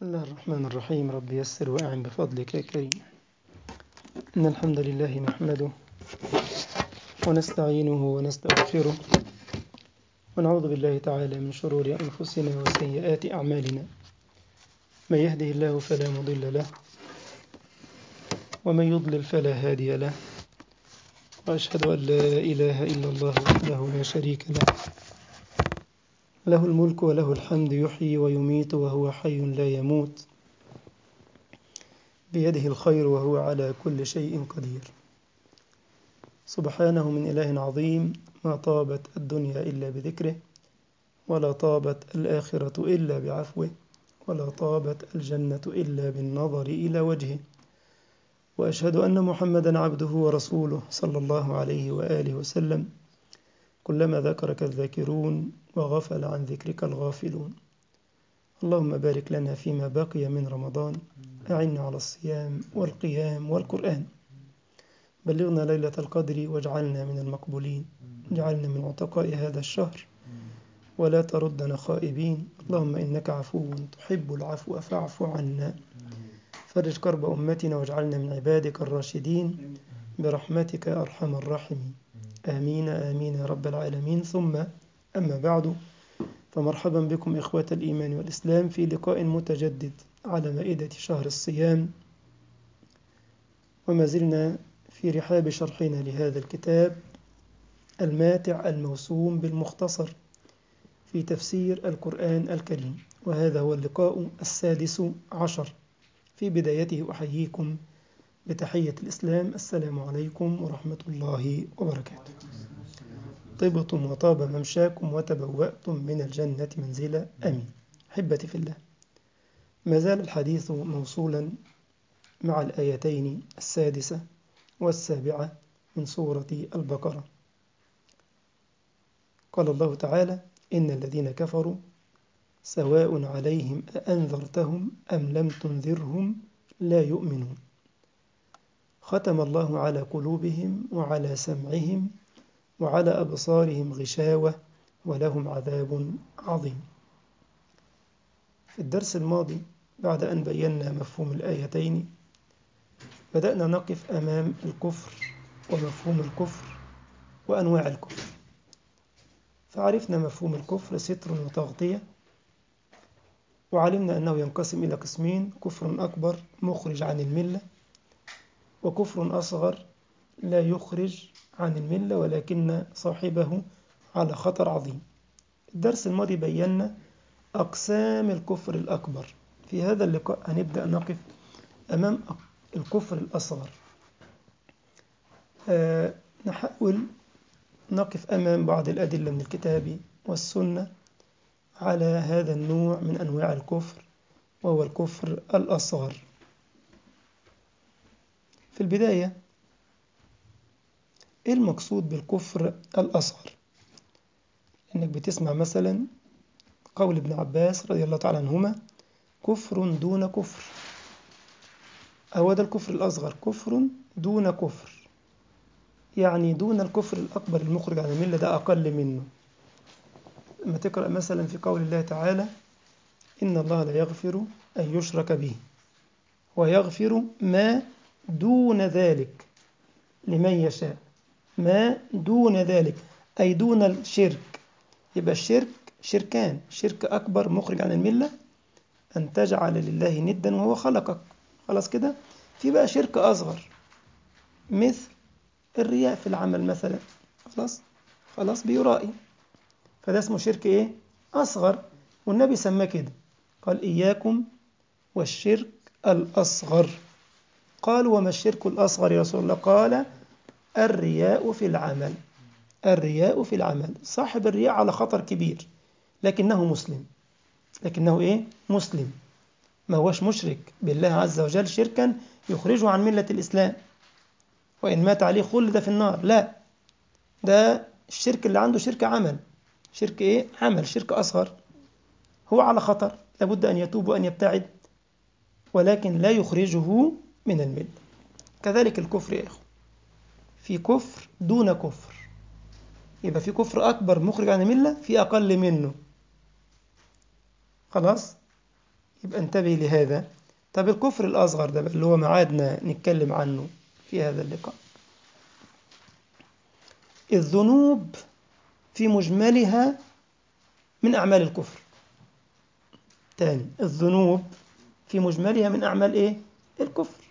بسم الله الرحمن الرحيم. رب يسر وأعن بفضلك يا كريم. إن الحمد لله نحمده ونستعينه ونستغفره ونعوذ بالله تعالى من شرور أنفسنا وسيئات أعمالنا. من يهده الله فلا مضل له ومن يضلل فلا هادي له، وأشهد أن لا إله إلا الله وحده لا شريك له، له الملك وله الحمد، يحيي ويميت وهو حي لا يموت، بيده الخير وهو على كل شيء قدير. سبحانه من إله عظيم، ما طابت الدنيا إلا بذكره، ولا طابت الآخرة إلا بعفوه، ولا طابت الجنة إلا بالنظر إلى وجهه. وأشهد أن محمدا عبده ورسوله صلى الله عليه وآله وسلم. كلما ذكرك الذاكرون وغفل عن ذكرك الغافلون. اللهم بارك لنا فيما بقي من رمضان، أعنا على الصيام والقيام والقرآن. بلغنا ليلة القدر واجعلنا من المقبولين، اجعلنا من عتقاء هذا الشهر ولا تردنا خائبين. اللهم إنك عفو تحب العفو فاعف عنا. فرج كرب أمتنا واجعلنا من عبادك الراشدين برحمتك أرحم الراحمين. آمين آمين يا رب العالمين. ثم أما بعد، فمرحبا بكم إخوة الإيمان والإسلام في لقاء متجدد على مائدة شهر الصيام، وما زلنا في رحاب شرحنا لهذا الكتاب الماتع الموسوم بالمختصر في تفسير القرآن الكريم، وهذا هو اللقاء السادس عشر. في بدايته أحييكم بتحية الإسلام، السلام عليكم ورحمة الله وبركاته. طبتم وطاب ممشاكم وتبوأتم من الجنة منزلا، أمين. أحبتي في الله، ما زال الحديث موصولا مع الآيتين السادسة والسابعة من سورة البقرة. قال الله تعالى: إن الذين كفروا سواء عليهم أأنذرتهم أم لم تنذرهم لا يؤمنون، ختم الله على قلوبهم وعلى سمعهم وعلى أبصارهم غشاوة ولهم عذاب عظيم. في الدرس الماضي بعد أن بينا مفهوم الآيتين، بدأنا نقف أمام الكفر ومفهوم الكفر وأنواع الكفر. فعرفنا مفهوم الكفر ستر وتغطية، وعلمنا أنه ينقسم إلى قسمين: كفر أكبر مخرج عن الملة، وكفر أصغر لا يخرج عن الملة ولكن صاحبه على خطر عظيم. الدرس الماضي بينا أقسام الكفر الأكبر. في هذا اللقاء هنبدأ نقف أمام الكفر الأصغر. نحاول نقف أمام بعض الأدلة من الكتاب والسنة على هذا النوع من أنواع الكفر، وهو الكفر الأصغر. في البداية، إيه المقصود بالكفر الأصغر؟ إنك بتسمع مثلا قول ابن عباس رضي الله تعالى عنهما: كفر دون كفر. أو ده الكفر الأصغر، كفر دون كفر، يعني دون الكفر الأكبر المخرج عن الملة، ده أقل منه. لما تقرأ مثلا في قول الله تعالى: إن الله لا يغفر أن يشرك به ويغفر ما دون ذلك لمن يشاء. ما دون ذلك أي دون الشرك. يبقى الشرك شركان: شرك أكبر مخرج عن الملة، أن تجعل لله ندا وهو خلقك، خلاص كده. في بقى شرك أصغر مثل الرياء في العمل مثلا، خلاص بيرائي، فده اسمه شرك إيه؟ أصغر. والنبي سماه كده، قال: إياكم والشرك الأصغر. قال: وما الشرك الأصغر يا رسول الله؟ قال: الرياء في العمل. الرياء في العمل. صاحب الرياء على خطر كبير، لكنه مسلم. لكنه إيه؟ مسلم، ما هوش مشرك بالله عز وجل شركا يخرجه عن ملة الإسلام، وإن مات عليه خلد في النار. لا، ده الشرك اللي عنده شرك عمل. شرك إيه؟ عمل، شرك أصغر، هو على خطر، لابد أن يتوب وأن يبتعد، ولكن لا يخرجه من الملة. كذلك الكفر يا إخوة، في كفر دون كفر. يبقى في كفر أكبر مخرج عن الملة، في أقل منه، خلاص. يبقى انتبه لهذا. طب الكفر الأصغر ده اللي هو معادنا نتكلم عنه في هذا اللقاء. الذنوب في مجملها من أعمال الكفر. تاني، الذنوب في مجملها من أعمال إيه؟ الكفر.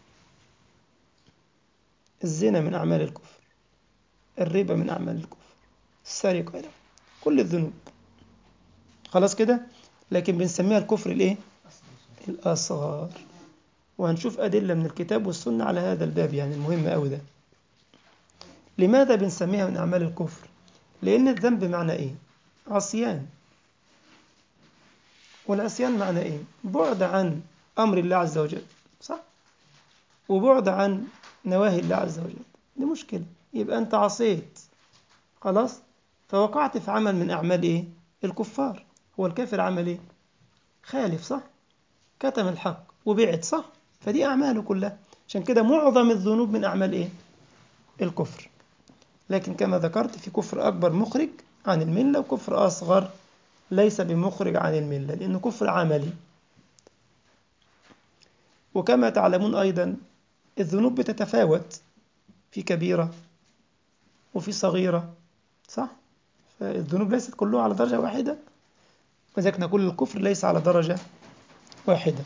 الزنا من أعمال الكفر، الربا من أعمال الكفر، السرقة، كل الذنوب. خلاص كده. لكن بنسميها الكفر الإيه؟ الأصغر. وهنشوف أدلة من الكتاب والسنة على هذا الباب، يعني المهم أوي ده. لماذا بنسميها من أعمال الكفر؟ لأن الذنب معنى إيه؟ عصيان. والعصيان معنى إيه؟ بعد عن أمر الله عز وجل، صح؟ وبعد عن نواهي الله عز وجل. دي مشكلة. يبقى أنت عصيت، خلاص، فوقعت في عمل من أعمال إيه؟ الكفار. هو الكافر عمل إيه؟ خالف، صح؟ كتم الحق وبعد، صح؟ فدي أعماله كلها. عشان كده معظم الذنوب من أعمال إيه؟ الكفر. لكن كما ذكرت في كفر أكبر مخرج عن الملة، وكفر أصغر ليس بمخرج عن الملة لأنه كفر عملي. وكما تعلمون أيضا الذنوب بتتفاوت، في كبيرة وفي صغيرة، صح؟ فالذنوب ليست كلها على درجة واحدة، وذلك نقول الكفر ليس على درجة واحدة.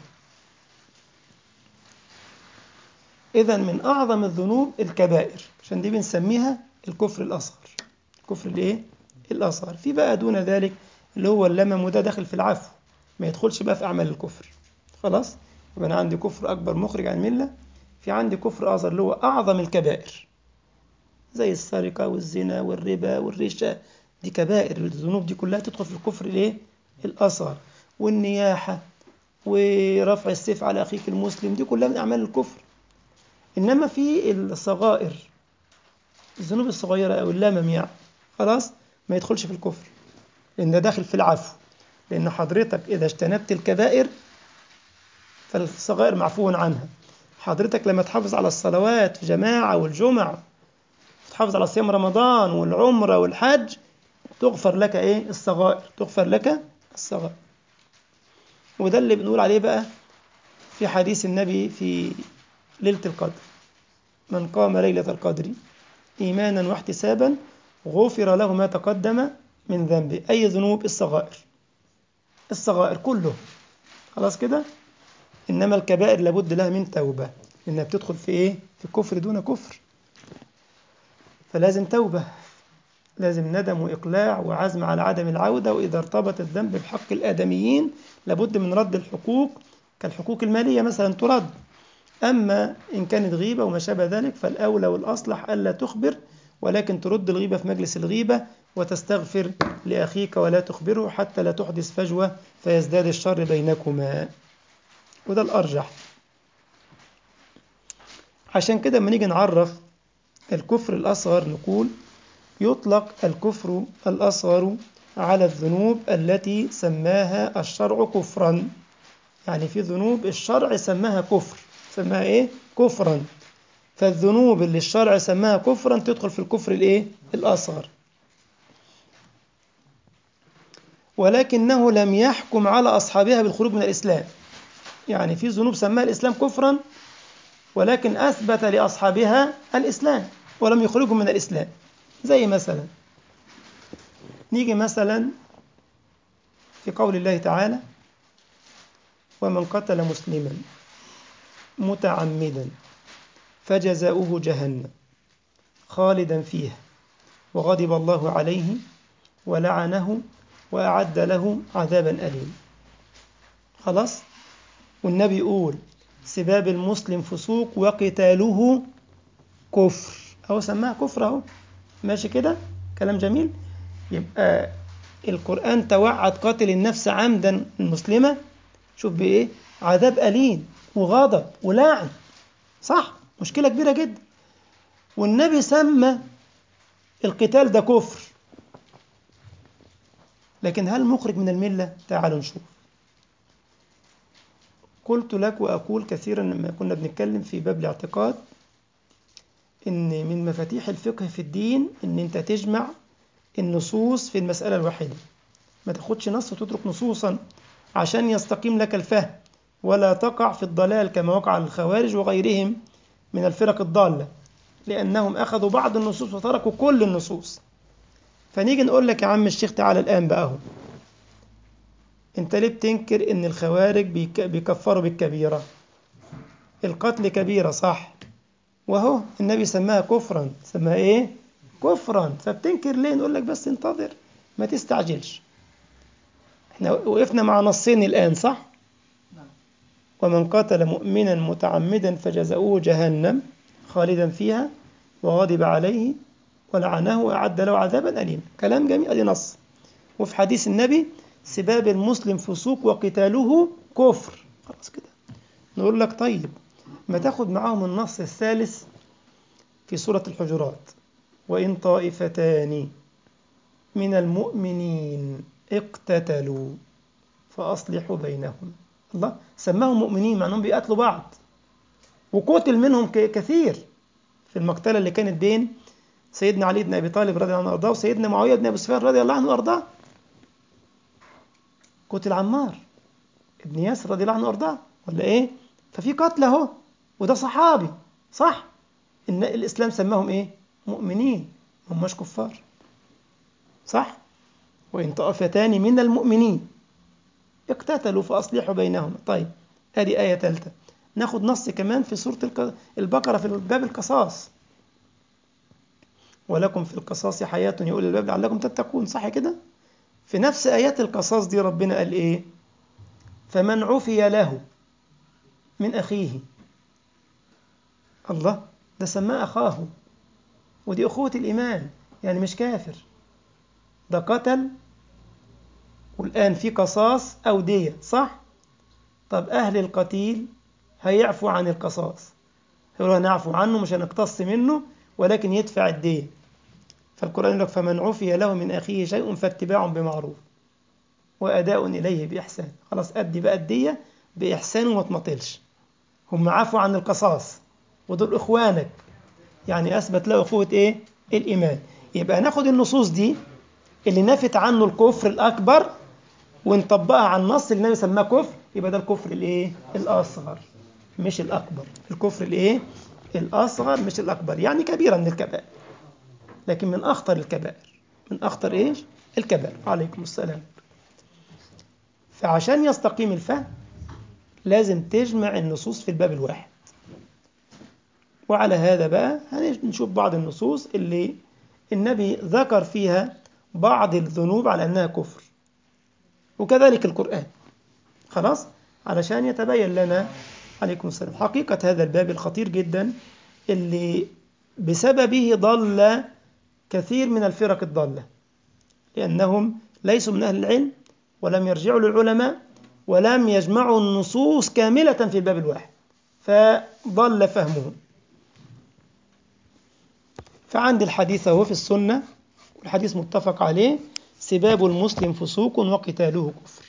إذن من أعظم الذنوب الكبائر، عشان دي بنسميها الكفر الأصغر. الكفر الإيه؟ الأصغر. في بقى دون ذلك اللي هو اللمم، وده داخل في العفو، ما يدخلش بقى في أعمال الكفر. خلاص؟ يبقى أنا عندي كفر أكبر مخرج عن الملة، في عندي كفر أصغر اللي هو أعظم الكبائر، زي السرقة والزنا والربا والرشا. دي كبائر، الذنوب دي كلها تدخل في الكفر الإيه؟ الأصغر. والنياحة ورفع السيف على أخيك المسلم، دي كلها من أعمال الكفر. إنما في الصغائر، الذنوب الصغيرة أو اللمم يعني، خلاص، ما يدخلش في الكفر، لأن ده داخل في العفو. لأن حضرتك إذا اجتنبت الكبائر فالصغائر معفو عنها. حضرتك لما تحافظ على الصلوات في جماعة والجمعة، تحافظ على صيام رمضان والعمرة والحج، تغفر لك إيه؟ الصغائر، تغفر لك الصغائر. وده اللي بنقول عليه بقى في حديث النبي في ليلة القدر: من قام ليلة القدر إيمانا واحتسابا غفر له ما تقدم من ذنبه. أي ذنوب؟ الصغائر، الصغائر كله، خلاص كده. إنما الكبائر لابد لها من توبة، لأنها بتدخل في إيه؟ في كفر دون كفر. فلازم توبة، لازم ندم وإقلاع وعزم على عدم العودة. وإذا ارتبط الذنب بحق الآدميين لابد من رد الحقوق، كالحقوق المالية مثلا ترد. أما إن كانت غيبة وما شابه ذلك فالأولى والأصلح ألا تخبر، ولكن ترد الغيبة في مجلس الغيبة وتستغفر لأخيك ولا تخبره حتى لا تحدث فجوة فيزداد الشر بينكما، وده الأرجح. عشان كده لما نيجي نعرف الكفر الأصغر نقول يطلق الكفر الأصغر على الذنوب التي سماها الشرع كفرا. يعني في ذنوب الشرع سماها كفر، سماها إيه؟ كفرا. فالذنوب اللي الشرع سماها كفرا تدخل في الكفر الإيه؟ الأصغر. ولكنه لم يحكم على أصحابها بالخروج من الإسلام. يعني في ذنوب سماها الإسلام كفرا، ولكن أثبت لأصحابها الإسلام ولم يخرجهم من الإسلام. زي مثلا نيجي مثلا في قول الله تعالى: ومن قتل مسلما متعمدا فجزاؤه جهنم خالدا فيها وغضب الله عليه ولعنه وأعد له عذابا أليما. خلاص. والنبي يقول: سباب المسلم فسوق وقتاله كفر. أهو سماها كفر أهو، ماشي كده، كلام جميل. يبقى القرآن توعد قاتل النفس عمدا المسلمة، شوف بإيه؟ عذاب أليم وغضب ولعن، صح؟ مشكلة كبيرة جدا. والنبي سمى القتال ده كفر، لكن هل مخرج من الملة؟ تعالوا نشوف. قلت لك وأقول كثيرا لما كنا بنتكلم في باب الاعتقاد إن من مفاتيح الفقه في الدين إن أنت تجمع النصوص في المسألة الواحدة، ما تاخدش نص وتترك نصوصا عشان يستقيم لك الفهم. ولا تقع في الضلال كما وقع الخوارج وغيرهم من الفرق الضالة، لأنهم أخذوا بعض النصوص وتركوا كل النصوص. فنيجي نقول لك يا عم الشيخ تعالى الآن بقى اهو، انت ليه بتنكر ان الخوارج بيكفروا بالكبيرة؟ القتل كبيرة صح، وهو النبي سماها كفرا، سماها ايه؟ كفرا. فبتنكر ليه؟ نقول لك بس انتظر، ما تستعجلش. احنا وقفنا مع نصين الآن صح؟ ومن قتل مؤمنا متعمدا فجزاؤه جهنم خالدا فيها وغضب عليه ولعنه وأعد له عذابا أليما. كلام جميل، ادي نص. وفي حديث النبي سباب المسلم فسوق وقتاله كفر. خلاص كده. نقول لك طيب ما تاخد معاهم النص الثالث في سورة الحجرات، وإن طائفتان من المؤمنين اقتتلوا فأصلحوا بينهم. الله سماهم مؤمنين مع أنهم بيقاتلوا بعض، وقتل منهم كثير في المقتلة اللي كانت بين سيدنا علي بن أبي طالب رضي الله عنه وأرضاه وسيدنا معاوية بن أبي سفيان رضي الله عنه وأرضاه. قتل عمار ابن ياسر رضي الله عنه وأرضاه ولا إيه؟ ففي قتل أهو، وده صحابي صح؟ إن الإسلام سماهم إيه؟ مؤمنين، ما هماش كفار صح؟ وإن طائفتان من المؤمنين اقتتلوا فأصلحوا بينهم. طيب هذه آية ثالثة. ناخد نص كمان في سورة البقرة في باب القصاص، ولكم في القصاص حياة يا أولي الألباب لعلكم تتقون. صح كده؟ في نفس آيات القصاص دي ربنا قال إيه؟ فمن عفي له من أخيه. الله، ده سماه أخاه، ودي أخوة الإيمان، يعني مش كافر، ده قتل والآن في قصاص أو دية صح؟ طب أهل القتيل هيعفوا عن القصاص، يقولوا هنعفو عنه مش هنقتص منه ولكن يدفع الدية. فالقرآن يقول لك فمن عفي له من أخيه شيء فاتباع بمعروف وأداء إليه بإحسان. خلاص أدي بقى الدية بإحسان وما تمطلش. هم عفوا عن القصاص ودول إخوانك، يعني أثبت له أخوة إيه؟ الإيمان. يبقى ناخد النصوص دي اللي نفت عنه الكفر الأكبر ونطبقها على النص اللي النبي سماه كفر، يبقى ده الكفر الإيه؟ الأصغر مش الأكبر. الكفر الإيه؟ الأصغر مش الأكبر، يعني كبيرة من الكبائر لكن من أخطر الكبائر. من أخطر إيش؟ الكبائر. عليكم السلام. فعشان يستقيم الفهم لازم تجمع النصوص في الباب الواحد. وعلى هذا بقى هنشوف بعض النصوص اللي النبي ذكر فيها بعض الذنوب على أنها كفر، وكذلك القرآن. خلاص علشان يتبين لنا عليكم السلام حقيقة هذا الباب الخطير جدا اللي بسببه ضل كثير من الفرق الضالة، لأنهم ليسوا من أهل العلم ولم يرجعوا للعلماء ولم يجمعوا النصوص كاملة في الباب الواحد فضل فهمهم. فعندي الحديث هو في السنة والحديث متفق عليه: سباب المسلم فسوق وقتاله كفر.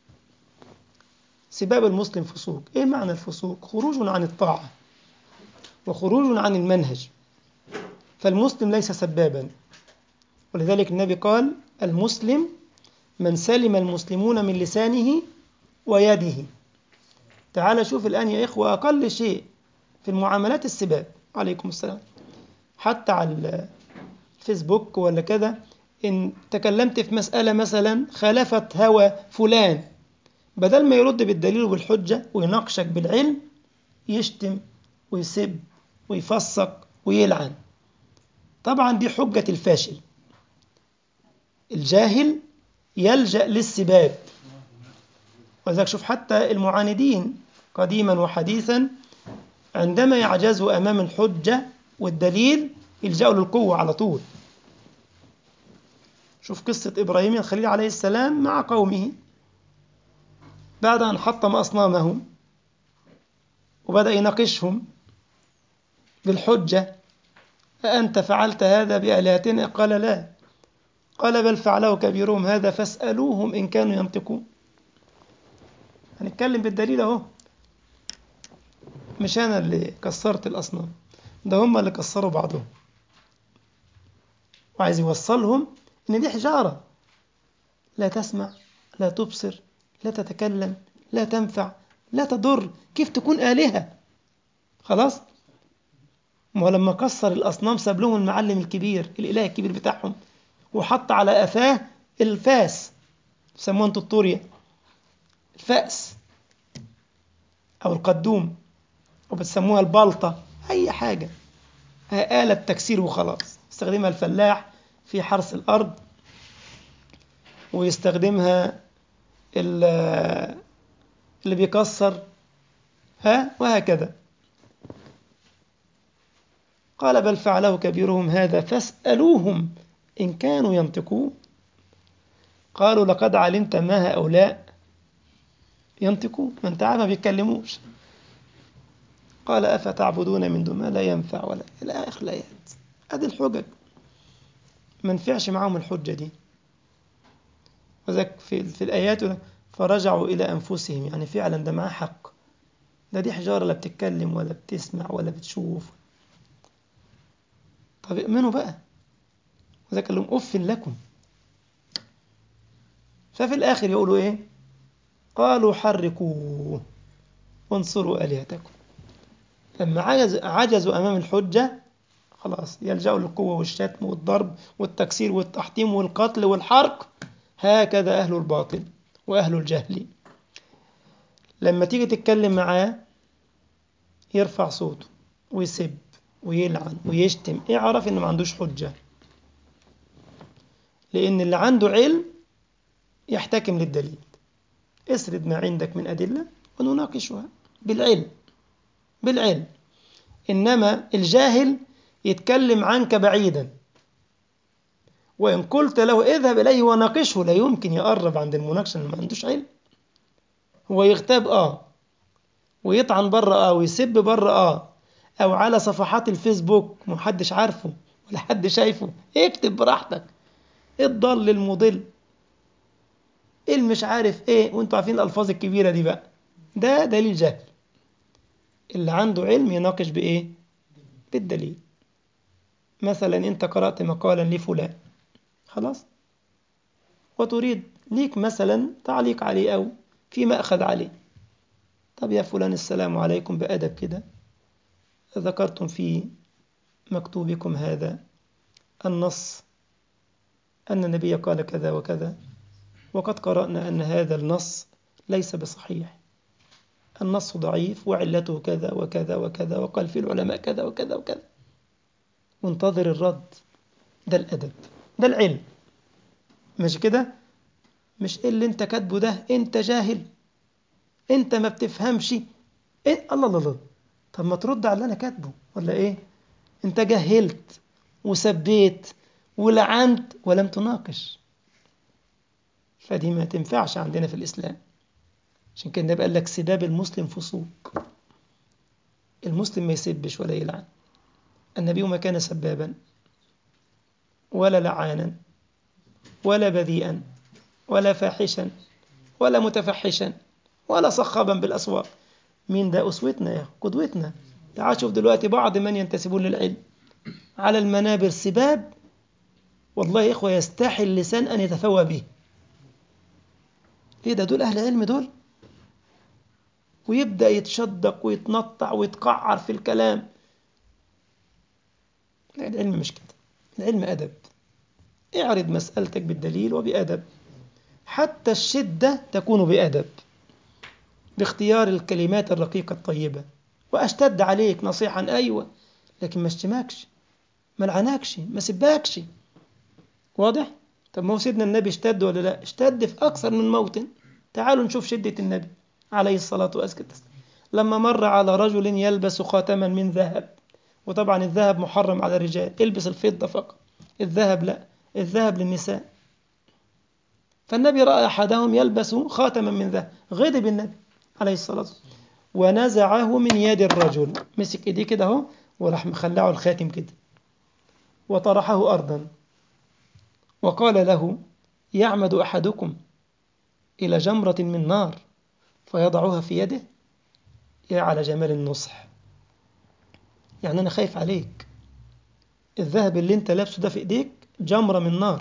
سباب المسلم فسوق. إيه معنى الفسوق؟ خروج عن الطاعة وخروج عن المنهج. فالمسلم ليس سبابا، ولذلك النبي قال: المسلم من سلم المسلمون من لسانه ويده. تعال شوف الآن يا إخوة أقل شيء في المعاملات السباب. عليكم السلام. حتى على الفيسبوك ولا كذا، إن تكلمت في مسألة مثلا خالفت هوى فلان، بدل ما يرد بالدليل وبالحجة ويناقشك بالعلم، يشتم ويسب ويفسق ويلعن. طبعا دي حجة الفاشل. الجاهل يلجأ للسباب. ولذلك شوف حتى المعاندين قديما وحديثا عندما يعجزوا أمام الحجة والدليل يلجأوا للقوة على طول. شوف قصة إبراهيم الخليل عليه السلام مع قومه بعد أن حطم أصنامهم وبدأ يناقشهم بالحجة: أأنت فعلت هذا بآلهتنا؟ قال لا. قال بل فعله كبيرهم هذا فاسألوهم إن كانوا ينطقون. هنتكلم بالدليل أهو، مش أنا اللي كسرت الأصنام، ده هم اللي كسروا بعضهم. وعايز يوصلهم إن دي حجارة لا تسمع لا تبصر لا تتكلم لا تنفع لا تضر، كيف تكون آلهة؟ خلاص. ولما كسر الأصنام ساب لهم المعلم الكبير، الإله الكبير بتاعهم، وحط على قفاه الفاس، سموه انتوا الطورية، الفأس أو القدوم، وبتسموها البلطة، أي حاجة، آلة تكسير وخلاص. يستخدمها الفلاح في حرث الأرض، ويستخدمها اللي بيكسر، وهكذا. قال بل فعله كبيرهم هذا فاسألوهم إن كانوا ينطقون. قالوا لقد علمت ما هؤلاء ينطقون، ما انت عارف ما بيتكلموش. قال أفتعبدون من دون ما لا ينفع ولا، إلى آخر الآيات. هذه الحجج ما نفعش معهم الحجة دي. وذلك في الآيات فرجعوا إلى أنفسهم، يعني فعلا ده معاه حق، ده دي حجارة لا بتتكلم ولا بتسمع ولا بتشوف. طب ائمنوا بقى. وذلك قال لهم أف لكم. ففي الآخر يقولوا إيه؟ قالوا حركوه وانصروا آلهتكم. لما عجزوا أمام الحجة، خلاص يلجأوا للقوة والشتم والضرب والتكسير والتحطيم والقتل والحرق. هكذا أهل الباطل وأهل الجهل. لما تيجي تتكلم معاه يرفع صوته ويسب ويلعن ويشتم، اعرف إنه ما عندوش حجة. لأن اللي عنده علم يحتكم للدليل. اسرد ما عندك من أدلة ونناقشها بالعلم، بالعلم. إنما الجاهل يتكلم عنك بعيدا، وإن قلت له اذهب إليه وناقشه لا يمكن يقرب عند المناقشة اللي ما عندوش علم. هو يغتاب ويطعن بره ويسب بره أو على صفحات الفيسبوك محدش عارفه ولا حد شايفه، اكتب براحتك. الضل المضل مش عارف ايه، وانتوا عارفين الألفاظ الكبيرة دي بقى، ده دليل جهل. اللي عنده علم يناقش بإيه؟ بالدليل. مثلا انت قرأت مقالا لفلان، خلاص، وتريد ليك مثلا تعليق عليه أو في مأخذ عليه. طب يا فلان السلام عليكم، بأدب كده، ذكرتم في مكتوبكم هذا النص أن النبي قال كذا وكذا، وقد قرأنا أن هذا النص ليس بصحيح، النص ضعيف وعلته كذا وكذا وكذا، وقال في العلماء كذا وكذا وكذا. وانتظر الرد. ده الأدب، ده العلم. مش كده؟ مش إيه اللي انت كاتبه ده، انت جاهل، انت ما بتفهمش، الله الله الله. طب ما ترد على اللي انا كاتبه ولا ايه؟ انت جهلت وسبيت ولعنت ولم تناقش، فدي ما تنفعش عندنا في الإسلام. عشان كده قال لك سباب المسلم فسوق. المسلم ما يسبش ولا يلعن. النبي ما كان سبابا ولا لعانا ولا بذيئا ولا فاحشا ولا متفحشا ولا صخابا بالأسواق. مين ده؟ أسوتنا يا قدوتنا. تعال شوف دلوقتي بعض من ينتسبون للعلم على المنابر سباب، والله يا إخوة يستحي اللسان أن يتفوى به. إيه ده؟ دول أهل علم دول؟ ويبدأ يتشدق ويتنطع ويتقعر في الكلام. لا، العلم مش كده، العلم أدب. اعرض مسألتك بالدليل وبأدب، حتى الشدة تكون بأدب، باختيار الكلمات الرقيقة الطيبة. وأشتد عليك نصيحا، أيوة، لكن ما اشتماكش، ما لعناكش، ما سباكش. واضح؟ طب ما هو سيدنا النبي اشتد ولا لا؟ اشتد في أكثر من موطن. تعالوا نشوف شدة النبي عليه الصلاة والسلام لما مر على رجل يلبس خاتما من ذهب. وطبعا الذهب محرم على الرجال، البس الفضة فقط، الذهب لا، الذهب للنساء. فالنبي رأى أحدهم يلبس خاتما من ذهب، غضب النبي عليه الصلاة والسلام ونزعه من يد الرجل. مسك ايديه كده اهو، وراح مخلعه الخاتم كده وطرحه أرضا، وقال له يعمد أحدكم إلى جمرة من نار فيضعها في يده؟ يا على جمال النصح. يعني أنا خايف عليك، الذهب اللي انت لابسه ده في ايديك جمرة من نار،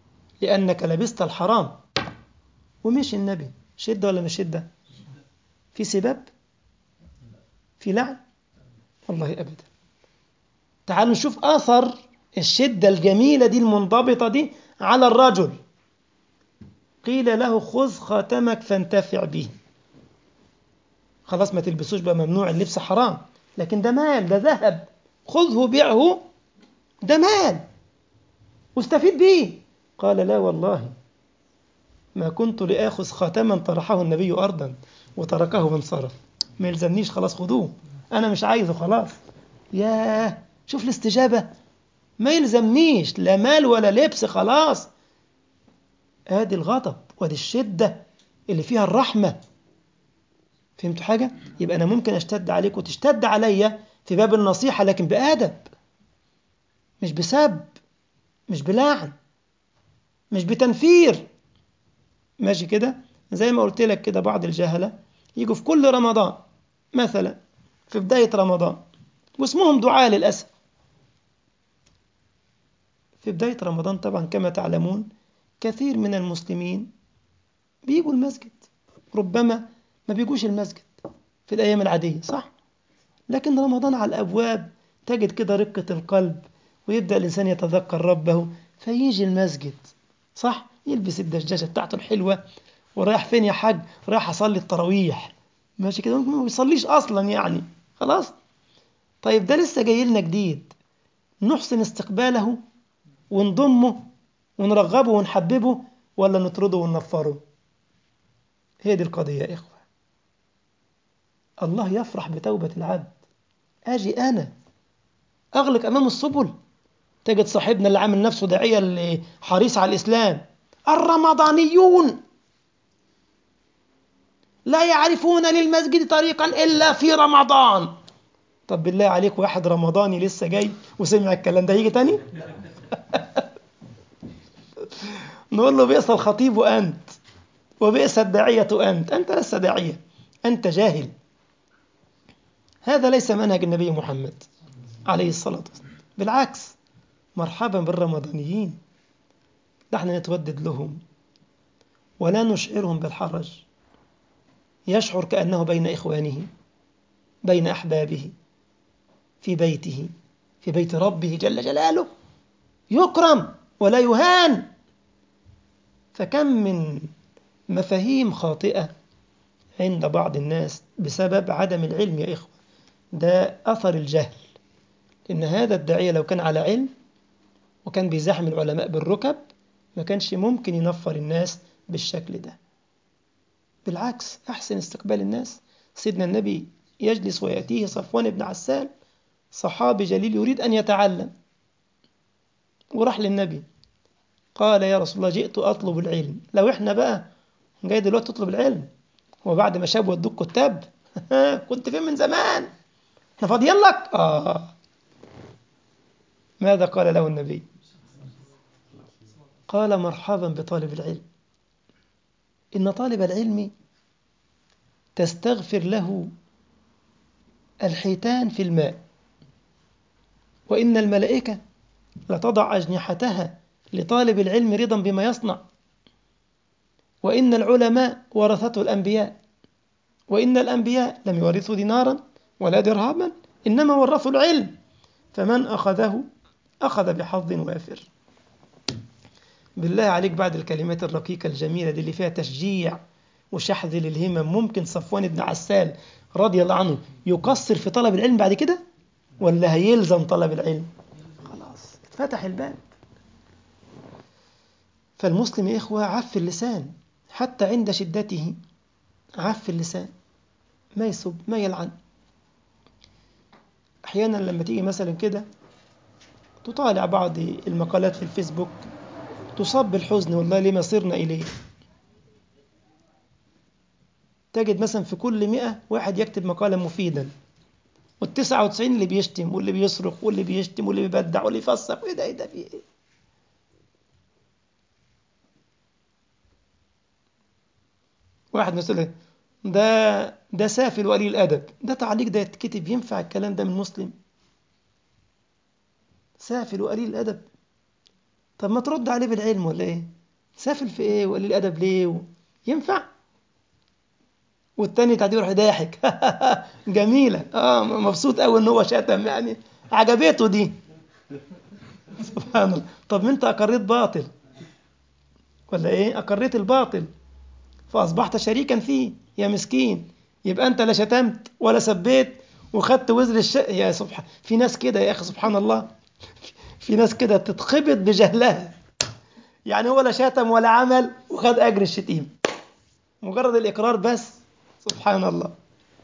لأنك لبست الحرام. ومش النبي شدة ولا مش شدة؟ في سباب؟ في لعن؟ والله أبدا. تعالوا نشوف أثر الشدة الجميلة دي المنضبطة دي على الرجل. قيل له خذ خاتمك فانتفع به. خلاص ما تلبسوش بقى، ممنوع اللبس حرام، لكن ده مال، ده ذهب، خذه بيعه، ده مال واستفيد به. قال لا والله ما كنت لآخذ خاتما طرحه النبي أرضا وتركه وانصرف، ما يلزمنيش، خلاص خذوه، أنا مش عايزه خلاص. ياه، شوف الاستجابة، ما يلزمنيش لا مال ولا لبس، خلاص. ادي الغضب وادي الشدة اللي فيها الرحمة. فهمتوا حاجة؟ يبقى أنا ممكن أشتد عليك وتشتد عليا في باب النصيحة، لكن بأدب، مش بسب، مش بلعن، مش بتنفير. ماشي كده؟ زي ما قلت لك كده، بعض الجهلة يجوا في كل رمضان مثلا في بداية رمضان، واسمهم دعاء للأسف. في بداية رمضان طبعا كما تعلمون كثير من المسلمين بيجوا المسجد، ربما ما بيجوش المسجد في الأيام العادية، صح؟ لكن رمضان على الأبواب، تجد كده رقة القلب، ويبدأ الإنسان يتذكر ربه فيجي المسجد، صح؟ يلبس الدشداشة بتاعته الحلوة، ورايح فين يا حاج؟ رايح أصلي التراويح. ماشي كده، ممكن ما بيصليش أصلا يعني، خلاص. طيب ده لسه جاي لنا جديد، نحسن استقباله ونضمه ونرغبه ونحببه، ولا نطرده وننفره؟ هي دي القضية يا إخوة. الله يفرح بتوبة العبد. أجي أنا أغلق أمام السبل، تجد صاحبنا اللي عامل نفسه داعية اللي حريص على الإسلام، الرمضانيون لا يعرفون للمسجد طريقا إلا في رمضان. طب بالله عليك، واحد رمضاني لسه جاي وسمع الكلام ده يجي تاني؟ نقول له بئس الخطيب أنت، وبئس الداعية أنت لست داعية، أنت جاهل. هذا ليس منهج النبي محمد عليه الصلاة والسلام. بالعكس، مرحبا بالرمضانيين، نحن نتودد لهم ولا نشعرهم بالحرج، يشعر كأنه بين إخوانه، بين أحبابه، في بيته، في بيت ربه جل جلاله، يكرم ولا يهان. فكم من مفاهيم خاطئة عند بعض الناس بسبب عدم العلم يا إخوة، ده أثر الجهل. إن هذا الداعية لو كان على علم وكان بيزاحم العلماء بالركب، ما كانش ممكن ينفر الناس بالشكل ده. بالعكس، أحسن استقبال الناس. سيدنا النبي يجلس ويأتيه صفوان بن عسال، صحابي جليل يريد أن يتعلم، وراح للنبي قال يا رسول الله جئت أطلب العلم. لو إحنا بقى جاي دلوقتي تطلب العلم وبعد ما شاب ودوك كتاب كنت فين من زمان، احنا فاضيين لك. ماذا قال له النبي؟ قال مرحبا بطالب العلم، إن طالب العلم تستغفر له الحيتان في الماء، وإن الملائكة لتضع أجنحتها لطالب العلم رضا بما يصنع، وإن العلماء ورثته الأنبياء، وإن الأنبياء لم يورثوا دينارا ولا درهما، إنما ورثوا العلم، فمن أخذه أخذ بحظ وافر. بالله عليك، بعد الكلمات الرقيقة الجميلة دي اللي فيها تشجيع وشحذ للهمم، ممكن صفوان بن عسال رضي الله عنه يقصر في طلب العلم بعد كده، ولا هيلزم طلب العلم؟ خلاص اتفتح الباب. فالمسلم يا إخوة عف اللسان حتى عند شدته، عف اللسان، ما يسب ما يلعن. أحيانا لما تيجي مثلا كده تطالع بعض المقالات في الفيسبوك، تصاب بالحزن والله لما صرنا إليه. تجد مثلا في كل 100 واحد يكتب مقالا مفيدا، وال99 اللي بيشتم واللي بيصرخ واللي بيشتم واللي بيبدع واللي يفسق. ايه ده، ايه ده، في ايه؟ واحد مثلا ده سافل وقليل الادب، ده تعليق ده يتكتب؟ ينفع الكلام ده من مسلم؟ سافل وقليل الادب؟ طب ما ترد عليه بالعلم ولا ايه؟ سافل في ايه وقليل الادب ليه ينفع؟ والتاني تعديه يروح ضاحك جميلة، مبسوط قوي ان هو شتم، يعني عجبته دي. سبحان الله. طب ما انت اقريت باطل ولا ايه؟ اقريت الباطل فاصبحت شريكا فيه يا مسكين. يبقى انت لا شتمت ولا سبيت وخدت وزر يا سبحان، في ناس كده يا اخي سبحان الله، في ناس كده تتخبط بجهلها، يعني هو لا شتم ولا عمل وخد اجر الشتيم، مجرد الاقرار بس. سبحان الله.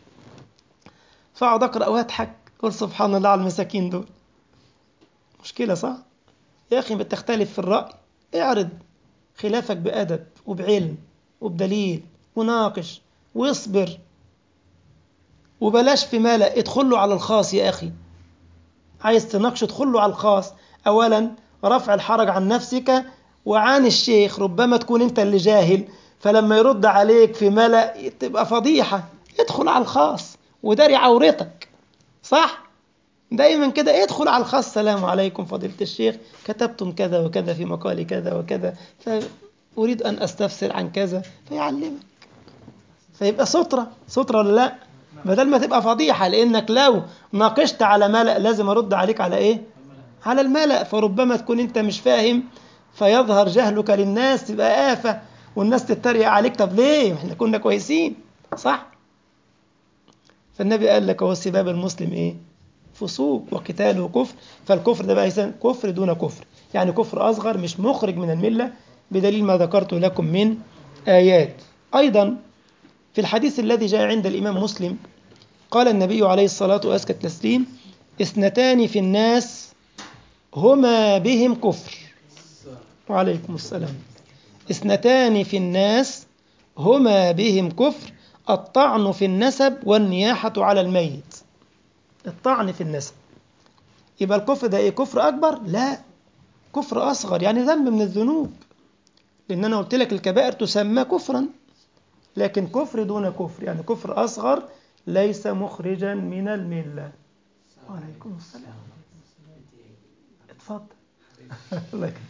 فاقعد اقرا واضحك، قل سبحان الله على المساكين دول. مشكله صح يا اخي؟ بتختلف في الراي، اعرض خلافك بادب وبعلم وبدليل، وناقش واصبر، وبلاش في ملأ، ادخل له على الخاص يا اخي. عايز تناقشه ادخل له على الخاص. اولا رفع الحرج عن نفسك وعن الشيخ، ربما تكون انت اللي جاهل، فلما يرد عليك في ملأ تبقى فضيحة. ادخل على الخاص وداري عورتك، صح؟ دايما كده ادخل على الخاص، السلام عليكم فضيلة الشيخ، كتبتم كذا وكذا في مقال كذا وكذا، فأريد أن أستفسر عن كذا، فيعلمك، فيبقى سترة ولا لا؟ بدل ما تبقى فضيحة، لأنك لو ناقشت على ملأ لازم أرد عليك على إيه؟ على الملأ، فربما تكون أنت مش فاهم فيظهر جهلك للناس، تبقى آفة والناس تتريق عليك. طب ليه؟ احنا كنا كويسين، صح؟ فالنبي قال لك هو سباب المسلم إيه؟ فسوق وقتاله كفر. فالكفر ده بقى يسمى كفر دون كفر، يعني كفر أصغر مش مخرج من الملة، بدليل ما ذكرت لكم من آيات. أيضا في الحديث الذي جاء عند الإمام مسلم قال النبي عليه الصلاة وأزكى التسليم: اثنتان في الناس هما بهم كفر. وعليكم السلام. اثنتان في الناس هما بهم كفر: الطعن في النسب والنياحة على الميت. الطعن في النسب، يبقى الكفر ده ايه؟ كفر أكبر؟ لا، كفر أصغر، يعني ذنب من الذنوب، لأن أنا قلت لك الكبائر تسمى كفرا، لكن كفر دون كفر، يعني كفر أصغر ليس مخرجا من الملة. وعليكم السلام، اتفضل. الله يكرمك.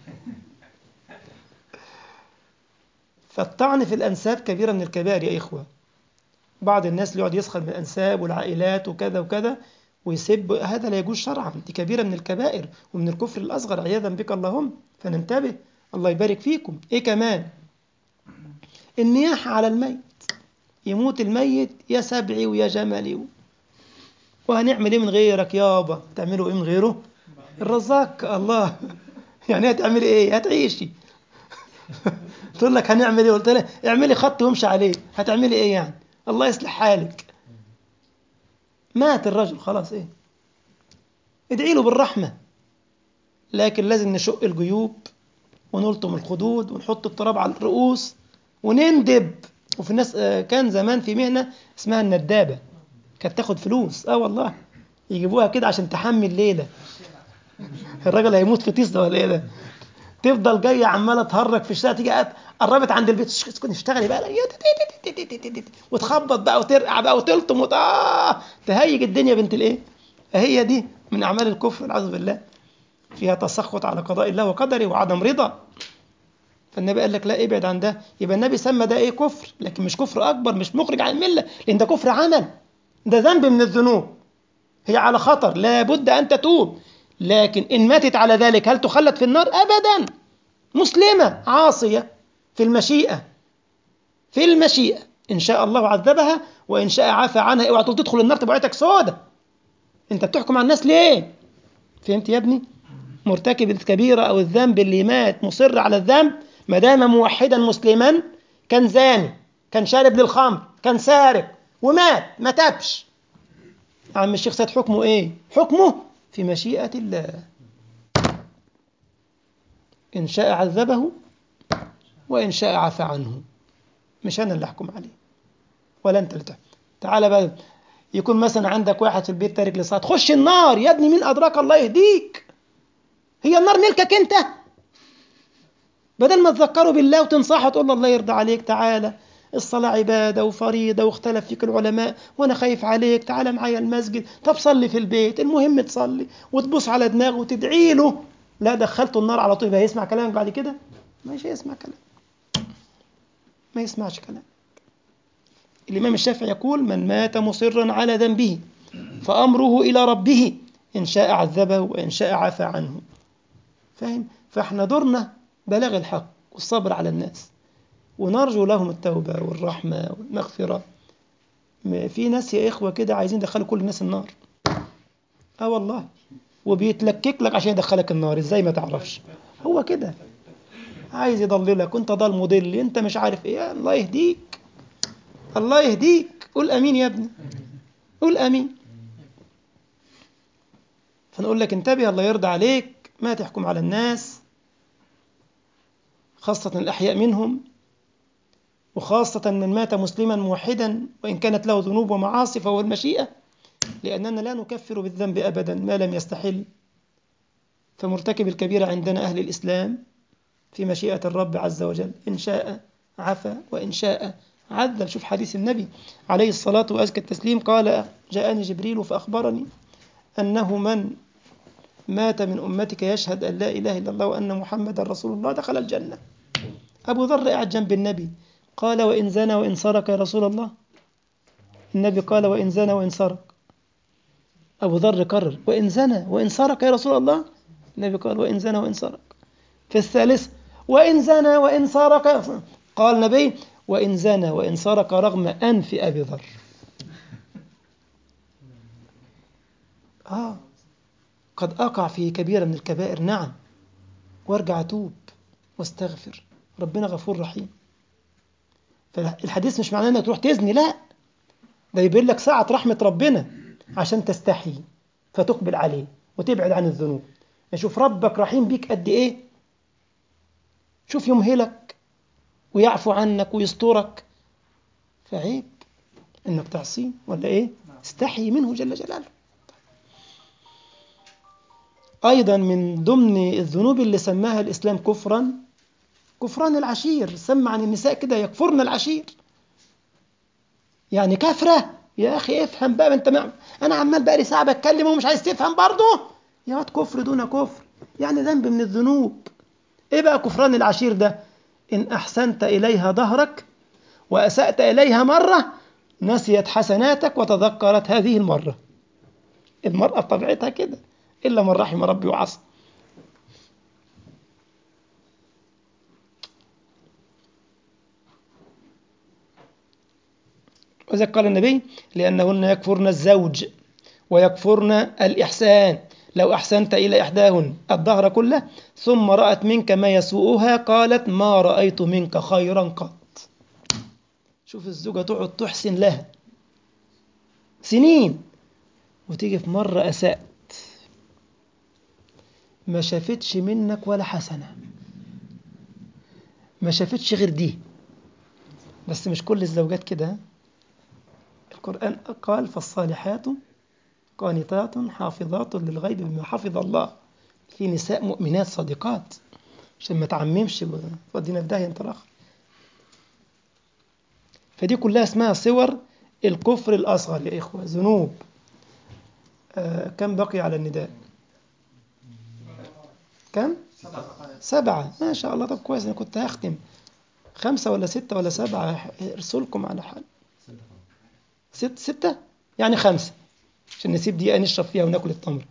فالطعن في الأنساب كبيرة من الكبائر يا إخوة. بعض الناس اللي يقعد يسخر من الأنساب والعائلات وكذا وكذا ويسب، هذا لا يجوز شرعا، دي كبيرة من الكبائر ومن الكفر الأصغر عياذا بك اللهم، فننتبه. الله يبارك فيكم. إيه كمان؟ النياحة على الميت، يموت الميت يا سبعي ويا جملي وهنعمل ايه من غيرك يابا؟ تعملوا ايه من غيره؟ الرزاق الله. يعني هتعملي ايه؟ هتعيشي. تقول لك هنعمل ايه؟ قلت لها اعملي خط وامشي عليه، هتعملي ايه يعني؟ الله يصلح حالك. مات الرجل خلاص، ايه؟ ادعي له بالرحمة، لكن لازم نشق الجيوب ونلطم الخدود ونحط التراب على الرؤوس ونندب. وفي الناس كان زمان في مهنة اسمها الندابة، كانت تاخد فلوس، والله يجيبوها كده عشان تحمل ليلة. الراجل هيموت في طيس ده ولا ايه ده؟ تفضل جايه عماله تهرج في الشارع، تيجي قربت عند البيت اسكت اشتغلي بقى، وتخبط بقى وترقع بقى وتلطم تهيج الدنيا بنت الايه. هي دي من اعمال الكفر والعياذ بالله، فيها تسخط على قضاء الله وقدره وعدم رضا. فالنبي قال لك لا، ابعد عن ده. يبقى النبي سمى ده ايه؟ كفر، لكن مش كفر اكبر، مش مخرج عن المله، لان ده كفر عمل، ده ذنب من الذنوب، هي على خطر لا بد ان تتوب. لكن ان ماتت على ذلك هل تخلد في النار؟ ابدا، مسلمة عاصية في المشيئة، في المشيئة، إن شاء الله عذبها وإن شاء عفى عنها. اوعى تقول تدخل النار تبقى عيتك سودة، أنت بتحكم على الناس ليه؟ فهمت يا ابني؟ مرتكب الكبيرة أو الذنب اللي مات مصر على الذنب ما دام موحدا مسلما، كان زاني، كان شارب للخمر، كان سارق ومات ما تابش، عم الشيخ سيد حكمه إيه؟ حكمه في مشيئة الله، إن شاء عذبه وإن شاء عفى عنه، مش أنا اللي أحكم عليه ولا أنت اللي تحكم. تعالى بقى، يكون مثلا عندك واحد في البيت تارك للصلاة، تخش النار يا ابني، مين أدراك؟ الله يهديك، هي النار ملكك أنت؟ بدل ما تذكروا بالله وتنصحه تقول له الله يرضى عليك تعالى، الصلاة عبادة وفريضة واختلف فيك العلماء وأنا خايف عليك، تعالى معايا المسجد، طب صلي في البيت، المهم تصلي وتبص على دماغه وتدعي له. لا، دخلته النار على طول، هيسمع كلامك بعد كده؟ مش هيسمع كلام، ما يسمعش كلام. الإمام الشافعي يقول: من مات مصرا على ذنبه فأمره إلى ربه، إن شاء عذبه وإن شاء عفى عنه. فاهم؟ فإحنا دورنا بلاغ الحق والصبر على الناس، ونرجو لهم التوبة والرحمة والمغفرة. في ناس يا إخوة كده عايزين يدخلوا كل الناس النار. والله، وبيتلكك لك عشان يدخلك النار. إزاي؟ ما تعرفش. هو كده عايز يضللك، وانت ضال مضل، انت مش عارف ايه. الله يهديك، الله يهديك. قول امين يا ابني، قول امين. فنقول لك انتبه، الله يرضى عليك، ما تحكم على الناس، خاصة الأحياء منهم، وخاصة من مات مسلما موحدا وإن كانت له ذنوب ومعاصي فهو المشيئة، لأننا لا نكفر بالذنب أبدا ما لم يستحل. فمرتكب الكبيرة عندنا أهل الإسلام في مشيئة الرب عز وجل، إن شاء عفى وإن شاء عدل. شوف حديث النبي عليه الصلاة وأزكى التسليم، قال: جاءني جبريل فأخبرني أنه من مات من أمتك يشهد أن لا إله إلا الله وأن محمد رسول الله دخل الجنة. أبو ذر قاعد جنب النبي، قال: وإن زنى وإن سرق يا رسول الله؟ النبي قال: وإن زنى وإن سرق. أبو ذر كرر: وإن زنى وإن سرق يا رسول الله؟ النبي قال: وإن زنى وإن سرق. في الثالث: وإن زنى وإن سرق. قال النبي: وإن زنى وإن سرق رغم أنف أبي ذر. قد أقع في كبيرة من الكبائر، نعم، وارجع أتوب واستغفر، ربنا غفور رحيم. فالحديث مش معناه أنك تروح تزني، لا، ده يبين لك ساعة رحمة ربنا عشان تستحي فتقبل عليه وتبعد عن الذنوب. شوف ربك رحيم بيك قد إيه، شوف يمهلك ويعفو عنك ويسترك، فعيب إنك تعصيه ولا إيه؟ استحي منه جل جلاله. أيضا من ضمن الذنوب اللي سماها الإسلام كفرا، كفران العشير. سمى عن النساء كده: يكفرن العشير. يعني كافرة. يا أخي افهم بقى، أنت أنا عمال بقى لي ساعة بتكلم ومش عايز تفهم برضه. يا واد كفر دون كفر، يعني ذنب من الذنوب. إيه بقى كفران العشير ده؟ إن أحسنت إليها ظهرك وأسأت إليها مرة نسيت حسناتك وتذكرت هذه المرة. المرأة بطبيعتها كده، إلا من رحم ربي وعصى. وذلك قال النبي: لأنهن يكفرن الزوج ويكفرن الإحسان. لو أحسنت إلى إحداهن الدهر كله ثم رأت منك ما يسوءها قالت: ما رأيت منك خيرا قط. شوف الزوجة تقعد تحسن لها سنين، وتيجي في مرة أسأت، ما شافتش منك ولا حسنة، ما شافتش غير دي. بس مش كل الزوجات كده. القرآن قال: فالصالحات قانتات حافظات للغيب بما حفظ الله. في نساء مؤمنات صادقات، عشان ما تعممش وتودينا في داهية انت الآخر. فدي كلها اسمها صور الكفر الأصغر يا إخوة، ذنوب. كم بقي على النداء؟ كم؟ 7. ما شاء الله. طب كويس، أنا كنت هختم 5 ولا 6 ولا 7. ارسلكم على حال 6 يعني 5 عشان نسيب دقيقة نشرب فيها وناكل التمر.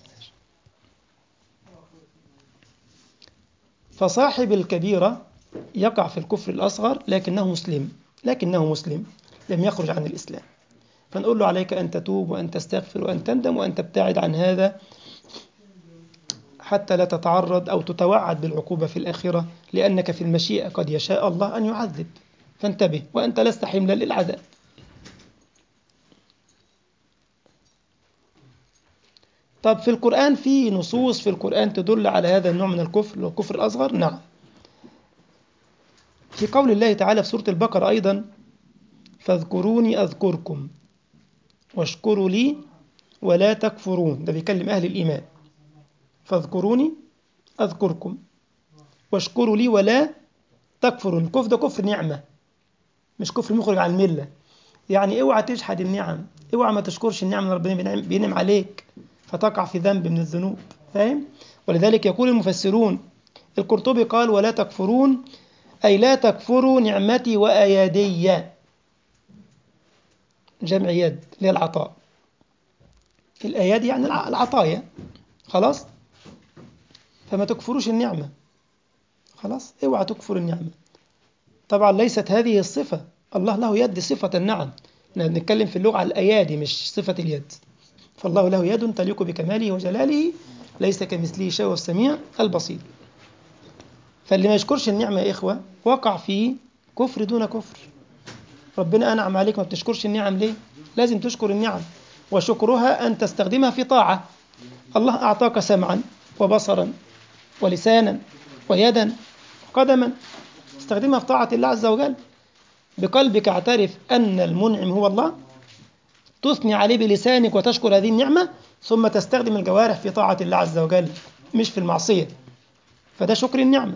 فصاحب الكبيرة يقع في الكفر الأصغر لكنه مسلم لم يخرج عن الإسلام. فنقول له: عليك أن تتوب وأن تستغفر وأن تندم وأن تبتعد عن هذا حتى لا تتعرض أو تتوعد بالعقوبة في الآخرة، لأنك في المشيئة قد يشاء الله أن يعذب، فانتبه وأنت لست حملا للعذاب. طب في القرآن في نصوص في القرآن تدل على هذا النوع من الكفر والكفر الأصغر؟ نعم. في قول الله تعالى في سورة البقرة أيضا: فاذكروني أذكركم واشكروا لي ولا تكفرون. ده بيكلم أهل الإيمان. فاذكروني أذكركم واشكروا لي ولا تكفرون. الكفر ده كفر نعمة، مش كفر مخرج عن الملة. يعني اوعى تجحد النعم، اوعى ما تشكرش النعم اللي ربنا بينعم عليك فتقع في ذنب من الذنوب. فاهم؟ ولذلك يقول المفسرون، القرطبي قال: ولا تكفرون أي لا تكفروا نعمتي وأيادي. جمع يد اللي هي العطاء. الأيادي يعني العطايا. خلاص، فما تكفروش النعمة. خلاص، اوعى تكفر النعمة. طبعا ليست هذه الصفة، الله له يد صفة النعم. احنا بنتكلم في اللغة على الأيادي مش صفة اليد. فالله له يد تليق بكماله وجلاله، ليس كمثله شيء والسميع البصير. فاللي ما يشكرش النعمة يا إخوة وقع في كفر دون كفر. ربنا أنعم عليك، ما بتشكرش النعم ليه؟ لازم تشكر النعم، وشكرها أن تستخدمها في طاعة. الله أعطاك سمعا وبصرا ولسانا ويدا وقدما، استخدمها في طاعة الله عز وجل. بقلبك اعترف أن المنعم هو الله، تثني عليه بلسانك وتشكر هذه النعمة، ثم تستخدم الجوارح في طاعة الله عز وجل مش في المعصية. فده شكر النعمة.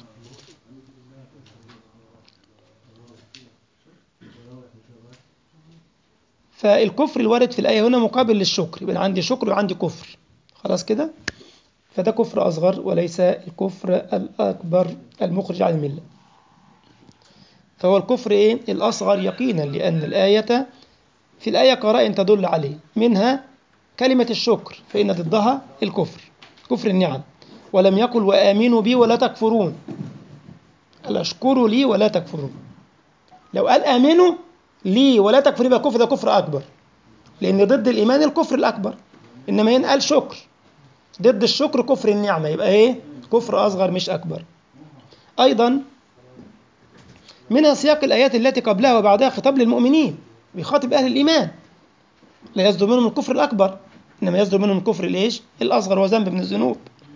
فالكفر الوارد في الآية هنا مقابل للشكر، يبقى عندي شكر وعندي كفر. خلاص كده، فده كفر أصغر وليس الكفر الأكبر المخرج عن الملة. فهو الكفر الأصغر يقينا، لأن الآية في الآية قرائن تدل عليه، منها كلمة الشكر فإن ضدها الكفر، كفر النعم. ولم يقل وآمنوا بي ولا تكفرون، قال اشكروا لي ولا تكفرون. لو قال آمنوا لي ولا تكفرون يبقى الكفر ده كفر أكبر، لأن ضد الإيمان الكفر الأكبر. إنما ينقال شكر، ضد الشكر كفر النعمة، يبقى كفر أصغر مش أكبر. أيضا منها سياق الآيات التي قبلها وبعدها خطاب للمؤمنين، بيخاطب أهل الإيمان. لا يصدر منهم الكفر الأكبر، إنما يصدر منهم الكفر الأصغر، وذنب من الذنوب.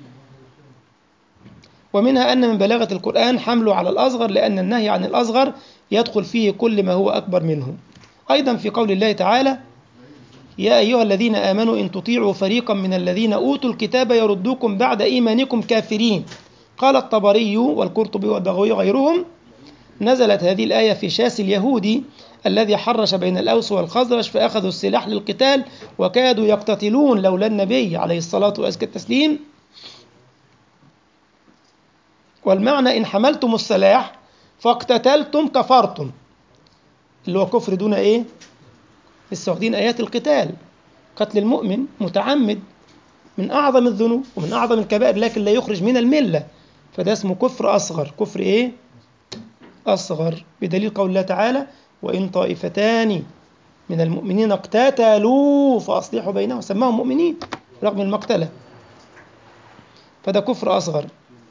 ومنها أن من بلاغة القرآن حمله على الأصغر، لأن النهي عن الأصغر يدخل فيه كل ما هو أكبر منه. أيضا في قول الله تعالى يا أيها الذين آمنوا إن تطيعوا فريقا من الذين أوتوا الكتاب يردوكم بعد إيمانكم كافرين. قال الطبري والقرطبي والبغوي وغيرهم نزلت هذه الآية في شاس اليهودي الذي حرش بين الأوس والخزرج، فأخذوا السلاح للقتال وكادوا يقتتلون لولا النبي عليه الصلاة وأزكى التسليم. والمعنى إن حملتم السلاح فاقتتلتم كفرتم، اللي هو كفر دون لسه واخدين آيات القتال. قتل المؤمن متعمد من أعظم الذنوب ومن أعظم الكبائر، لكن لا يخرج من الملة، فده اسمه كفر أصغر. كفر أصغر، بدليل قول الله تعالى وإن طائفتان من المؤمنين اقتتلوا فأصلحوا بينهم، سماهم مؤمنين رغم المقتلة، فده كفر أصغر.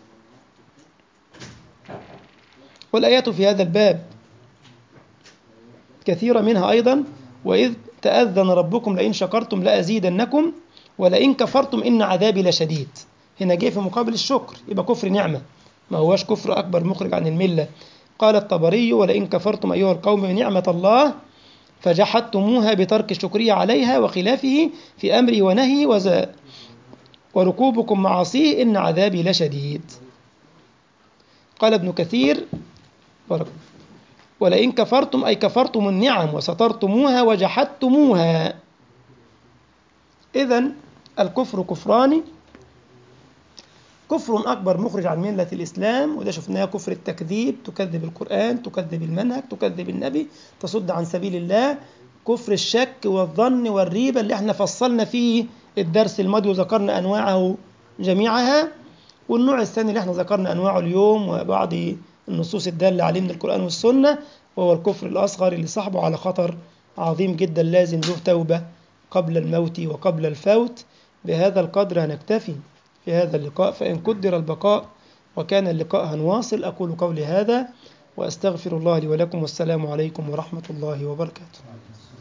والآيات في هذا الباب كثيرة، منها أيضا وإذ تأذن ربكم لئن شكرتم لأزيدنكم ولئن كفرتم إن عذابي لشديد. هنا جاء في مقابل الشكر، يبقى كفر نعمة، ما هوش كفر أكبر مخرج عن الملة. قال الطبري ولئن كفرتم أيها القوم نعمة الله فجحدتموها بترك الشكرية عليها وخلافه في أمره ونهيه وركوبكم معاصيه إن عذابي لشديد. قال ابن كثير ولئن كفرتم أي كفرتم النعم وسترتموها وجحدتموها. إذن الكفر كفران، كفر أكبر مخرج عن ملة الإسلام، وده شفناه كفر التكذيب، تكذب القرآن، تكذب المنهج، تكذب النبي، تصد عن سبيل الله. كفر الشك والظن والريبة اللي احنا فصلنا فيه الدرس الماضي وذكرنا أنواعه جميعها. والنوع الثاني اللي احنا ذكرنا أنواعه اليوم وبعض النصوص الدالة عليه من القرآن والسنة، وهو الكفر الأصغر اللي صاحبه على خطر عظيم جدا، لازم له توبة قبل الموت وقبل الفوت. بهذا القدر هنكتفي في هذا اللقاء، فإن قدر البقاء وكان اللقاء هنواصل. أقول قولي هذا وأستغفر الله لي ولكم، والسلام عليكم ورحمة الله وبركاته.